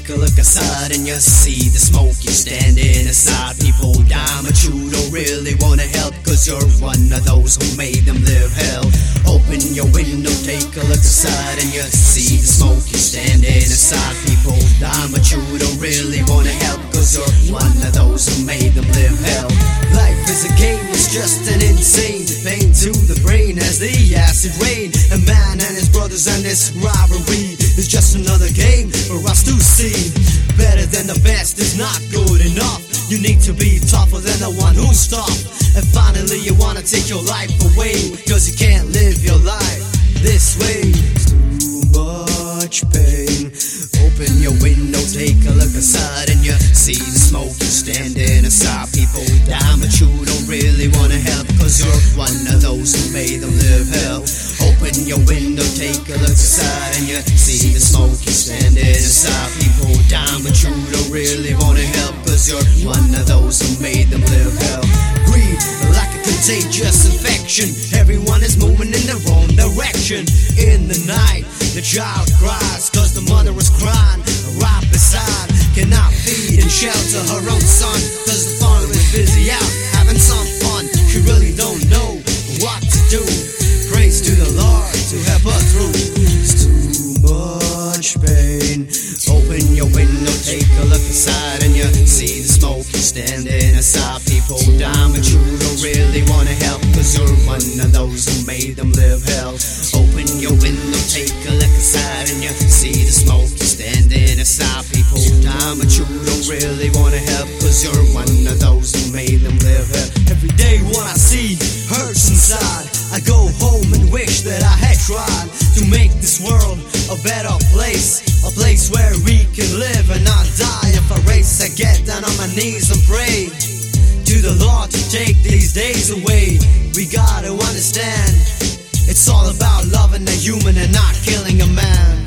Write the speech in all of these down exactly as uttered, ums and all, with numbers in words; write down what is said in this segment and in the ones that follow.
take a look outside and you see the smoke. You're standing aside, people die, but you don't really wanna help, cause you're one of those who made them live hell. Open your window, take a look outside and you see the smoke. You're standing aside, people die, but you don't really wanna help, cause you're one of those who made them live hell. Life is a game, it's just an insane pain to the brain as the acid rain. A man and his brothers and this rivalry is just another game for us to see. Better than the best is not good enough. You need to be tougher than the one who stopped. And finally you wanna take your life away, cause you can't live your life this way. It's too much pain. Open your window, take a look outside and you see the smoke. You're standing aside, people die, but you don't really wanna help, cause you're one of those who made them live hell. Open your window, take a look outside and you see the smoke. You're standing aside, people die, but you don't really wanna help, cause you're one of those who made them live hell. Greed, like a contagious infection, everyone is moving in the wrong direction. In the night, the child cries, cause the mother is crying right beside. Cannot feed and shelter her own son, cause the father is busy out having some fun. She really don't know what to do. Praise to the Lord to help her through. It's too much pain. Open your window, take a look inside and you see the smoke. You're standing aside, people die, but you don't really wanna help, cause you're one of those who made them live hell. Open your window, take a look inside and you see the smoke. You're standing aside, people die, but you don't really wanna help, cause you're one of those who made them live hell. Every day what I see hurts inside. I go home and wish that I had tried to make this world a better place, a place where we can live and not die. If I race, I get down on my knees and pray to the Lord to take these days away. We gotta understand, it's all about loving a human and not killing a man.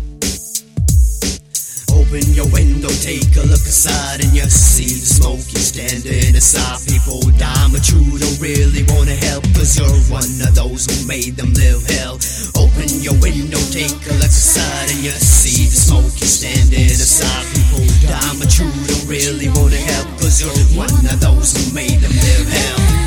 Open your window, take a look aside and you see the smoke. You're standing aside, people die, but you don't really wanna help, cause you're one of those who made them live hell. Open your window, take a look aside and you see the smoke. You're standing aside, people die, but you don't really wanna help, cause you're one of those who made them live hell.